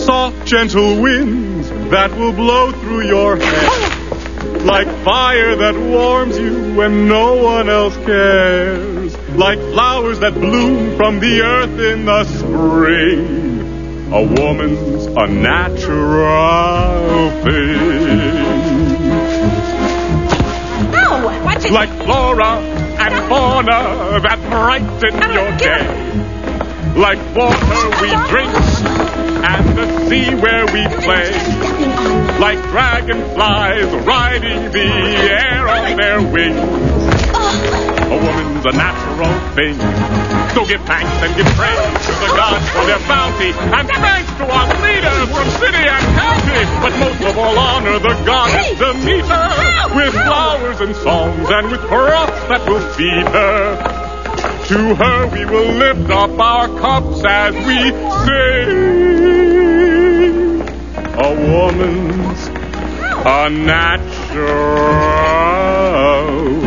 soft, gentle winds that will blow through your hair, like fire that warms you when no one else cares, like flowers that bloom from the earth in the spring. A woman's a natural thing. Oh, watch it. Like flora and fauna that brighten your day. Like water we drink and the sea where we play. Like dragonflies riding the air on their wings. A woman's a natural thing. So give thanks and give praise to the gods for their bounty. And thanks to our leaders from city and county. But most of all, honor the goddess Demeter with flowers and songs and with crops that will feed her. To her we will lift up our cups as we sing. A woman's a natural